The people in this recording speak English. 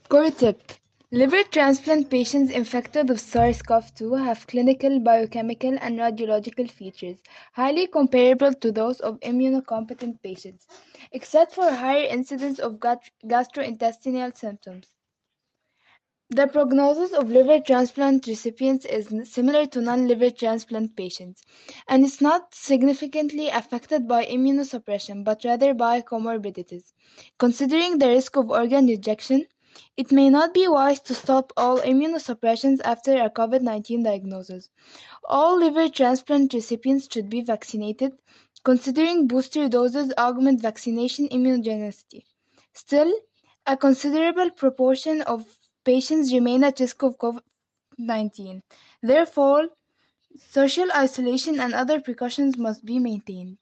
Core tip. Liver transplant patients infected with SARS-CoV-2 have clinical, biochemical, and radiological features highly comparable to those of immunocompetent patients, except for higher incidence of gastrointestinal symptoms. The prognosis of liver transplant recipients is similar to non-liver transplant patients, and is not significantly affected by immunosuppression, but rather by comorbidities. Considering the risk of organ rejection, it may not be wise to stop all immunosuppressions after a COVID-19 diagnosis. All liver transplant recipients should be vaccinated, considering booster doses augment vaccination immunogenicity. Still, a considerable proportion of patients remain at risk of COVID-19. Therefore, social isolation and other precautions must be maintained.